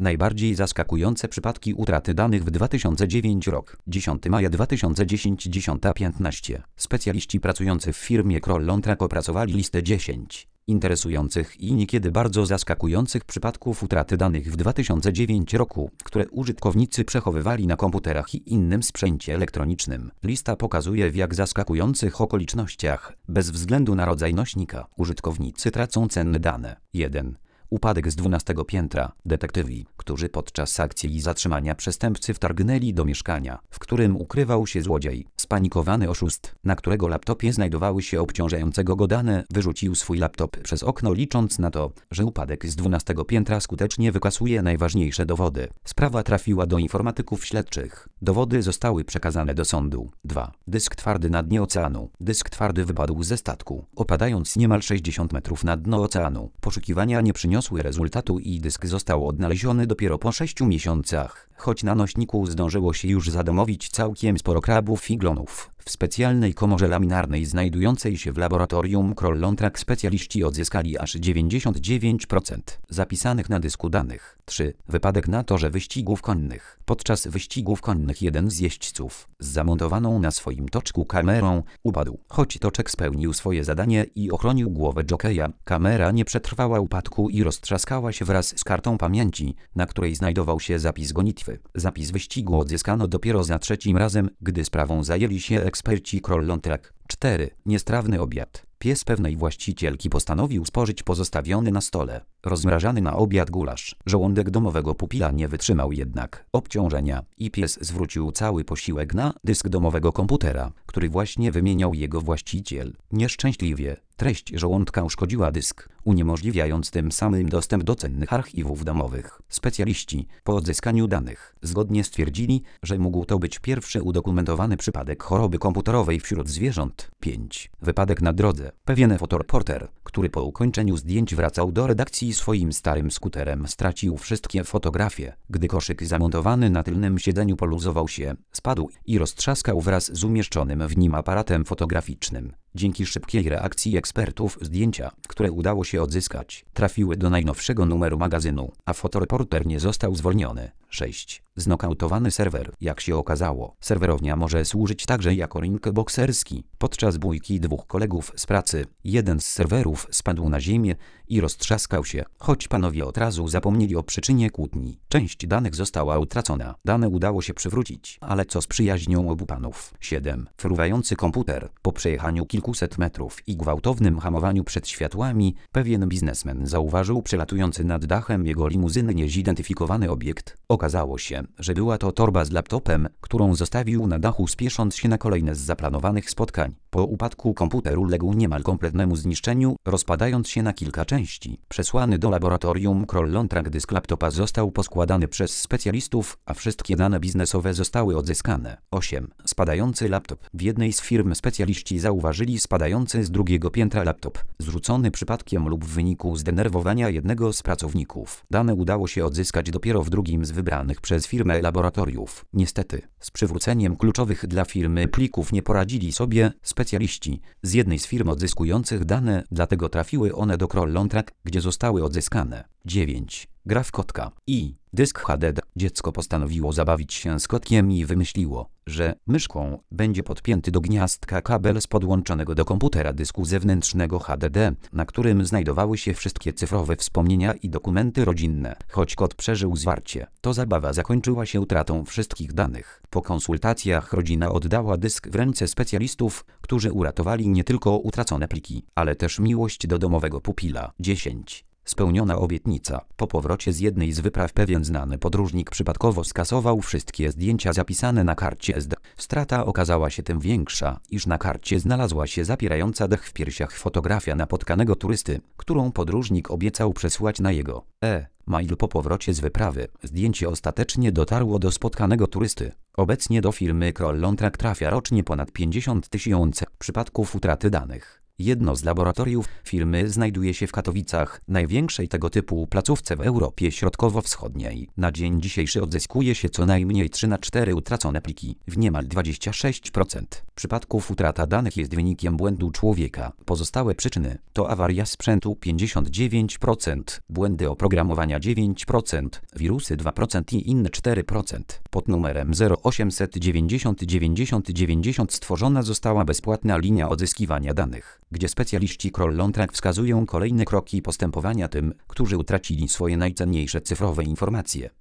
Najbardziej zaskakujące przypadki utraty danych w 2009 rok. 10 maja 2010 10:15. Specjaliści pracujący w firmie Kroll Ontrack opracowali listę 10 interesujących i niekiedy bardzo zaskakujących przypadków utraty danych w 2009 roku, które użytkownicy przechowywali na komputerach i innym sprzęcie elektronicznym. Lista pokazuje, w jak zaskakujących okolicznościach, bez względu na rodzaj nośnika, użytkownicy tracą cenne dane. 1. Upadek z 12 piętra. Detektywi, którzy podczas akcji i zatrzymania przestępcy wtargnęli do mieszkania, w którym ukrywał się złodziej. Spanikowany oszust, na którego laptopie znajdowały się obciążającego go dane, wyrzucił swój laptop przez okno, licząc na to, że upadek z 12 piętra skutecznie wykasuje najważniejsze dowody. Sprawa trafiła do informatyków śledczych. Dowody zostały przekazane do sądu. 2. Dysk twardy na dnie oceanu. Dysk twardy wypadł ze statku, opadając niemal 60 metrów na dno oceanu. Poszukiwania nie przyniosły rezultatu i dysk został odnaleziony dopiero po 6 miesiącach, choć na nośniku zdążyło się już zadomowić całkiem sporo krabów i glonów. W specjalnej komorze laminarnej znajdującej się w laboratorium Kroll Ontrack specjaliści odzyskali aż 99% zapisanych na dysku danych. 3. Wypadek na torze wyścigów konnych. Podczas wyścigów konnych jeden z jeźdźców z zamontowaną na swoim toczku kamerą upadł. Choć toczek spełnił swoje zadanie i ochronił głowę jokeja, kamera nie przetrwała upadku i roztrzaskała się wraz z kartą pamięci, na której znajdował się zapis gonitwy. Zapis wyścigu odzyskano dopiero za trzecim razem, gdy sprawą zajęli się eksperci Kroll Ontrack. 4. Niestrawny obiad. Pies pewnej właścicielki postanowił spożyć pozostawiony na stole rozmrażany na obiad gulasz. Żołądek domowego pupila nie wytrzymał jednak obciążenia i pies zwrócił cały posiłek na dysk domowego komputera, który właśnie wymieniał jego właściciel. Nieszczęśliwie treść żołądka uszkodziła dysk, uniemożliwiając tym samym dostęp do cennych archiwów domowych. Specjaliści po odzyskaniu danych zgodnie stwierdzili, że mógł to być pierwszy udokumentowany przypadek choroby komputerowej wśród zwierząt. 5. Wypadek na drodze. Pewien fotoreporter, który po ukończeniu zdjęć wracał do redakcji swoim starym skuterem, stracił wszystkie fotografie. Gdy koszyk zamontowany na tylnym siedzeniu poluzował się, spadł i roztrzaskał wraz z umieszczonym w nim aparatem fotograficznym. Dzięki szybkiej reakcji ekspertów zdjęcia, które udało się odzyskać, trafiły do najnowszego numeru magazynu, a fotoreporter nie został zwolniony. 6. Znokautowany serwer. Jak się okazało, serwerownia może służyć także jako ring bokserski. Podczas bójki dwóch kolegów z pracy, jeden z serwerów spadł na ziemię i roztrzaskał się, choć panowie od razu zapomnieli o przyczynie kłótni. Część danych została utracona. Dane udało się przywrócić, ale co z przyjaźnią obu panów? 7. Fruwający komputer. Po przejechaniu kilkuset metrów i gwałtownym hamowaniu przed światłami, pewien biznesmen zauważył przelatujący nad dachem jego limuzyny niezidentyfikowany obiekt. Okazało się, że była to torba z laptopem, którą zostawił na dachu, spiesząc się na kolejne z zaplanowanych spotkań. Po upadku komputer uległ niemal kompletnemu zniszczeniu, rozpadając się na kilka części. Przesłany do laboratorium Kroll Ontrack dysk laptopa został poskładany przez specjalistów, a wszystkie dane biznesowe zostały odzyskane. 8. Spadający laptop. W jednej z firm specjaliści zauważyli spadający z drugiego piętra laptop, zrzucony przypadkiem lub w wyniku zdenerwowania jednego z pracowników. Dane udało się odzyskać dopiero w drugim z wybranych przez firmę laboratoriów. Niestety, z przywróceniem kluczowych dla firmy plików nie poradzili sobie specjaliści z jednej z firm odzyskujących dane, dlatego trafiły one do Kroll Ontrack, gdzie zostały odzyskane. 9. Gra w kotka i dysk HDD. Dziecko postanowiło zabawić się z kotkiem i wymyśliło, że myszką będzie podpięty do gniazdka kabel z podłączonego do komputera dysku zewnętrznego HDD, na którym znajdowały się wszystkie cyfrowe wspomnienia i dokumenty rodzinne. Choć kot przeżył zwarcie, to zabawa zakończyła się utratą wszystkich danych. Po konsultacjach rodzina oddała dysk w ręce specjalistów, którzy uratowali nie tylko utracone pliki, ale też miłość do domowego pupila. 10. Spełniona obietnica. Po powrocie z jednej z wypraw pewien znany podróżnik przypadkowo skasował wszystkie zdjęcia zapisane na karcie SD. Strata okazała się tym większa, iż na karcie znalazła się zapierająca dech w piersiach fotografia napotkanego turysty, którą podróżnik obiecał przesłać na jego mail po powrocie z wyprawy. Zdjęcie ostatecznie dotarło do spotkanego turysty. Obecnie do firmy Kroll Ontrack trafia rocznie ponad 50 000 przypadków utraty danych. Jedno z laboratoriów firmy znajduje się w Katowicach, największej tego typu placówce w Europie Środkowo-Wschodniej. Na dzień dzisiejszy odzyskuje się co najmniej 3 na 4 utracone pliki, w niemal 26% przypadków utrata danych jest wynikiem błędu człowieka. Pozostałe przyczyny to awaria sprzętu 59%, błędy oprogramowania 9%, wirusy 2% i inne 4%. Pod numerem 0800 90 90 90 stworzona została bezpłatna linia odzyskiwania danych, gdzie specjaliści Kroll-Ontrack wskazują kolejne kroki postępowania tym, którzy utracili swoje najcenniejsze cyfrowe informacje.